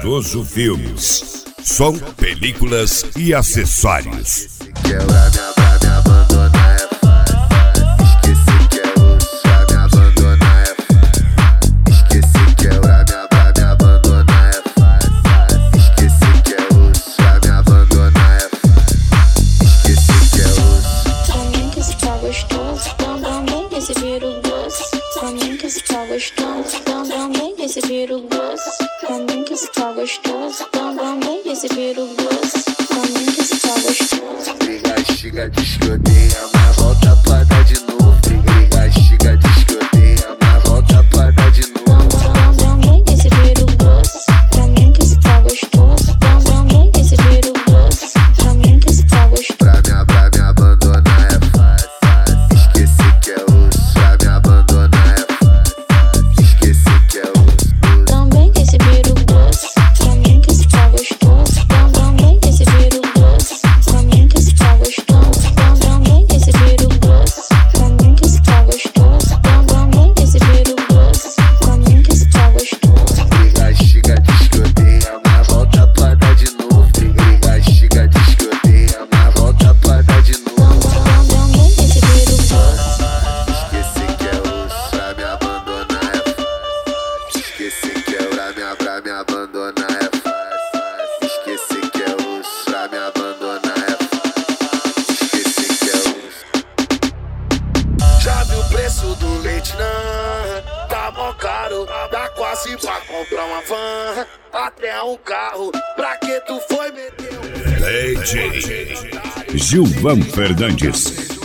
Cardoso Filmes. Som, películas e acessórios. Quebrar me abandonar é fácil. Esquecer que é osso, pra me abandonar é fácil. Esquecer quebrar me abandonar é fácil. Esquecer que é osso, pra me abandonar é fácil. Esquecer que é osso. Pra mim que está gostoso, também receber o gosto. Pra mim que está gostoso, também receber o gosto. Pra mim que está gostoso, também receber o gosto. Pra mim que está gostoso. Briga, diz que odeia, mas volta pra dar de novo. Briga, diz que odeia, mas volta pra dar de novo. Também receber o gosto. Pra mim que está gostoso, também receber o gosto. Pra mim que está gostoso. Pra me abandonar é fácil. Esquecer que é osso, pra me abandonar é fácil. Esquecer que é osso. Também receber o gosto. Pra mim que está gostoso, também receber o gosto. Pra mim que está gostoso, também receber o gosto. Pra mim que está gostoso, também receber o gosto. Pra mim que está gostoso. Briga, diz que odeia, mas volta pra dar de novo. Briga, diz que odeia, mas volta pra dar de novo. Também receber o gosto. Esquecer que é osso, pra me abandonar é fácil. Esquecer que é pra me abandonar é fácil. Esquecer que é osso, pra me abandonar é fácil. Esquecer que é osso. Já viu o preço do leite, não? Tá mó caro, dá quase pra comprar uma van, até um carro. Pra que tu foi meter DJ Gilvan Fernandes.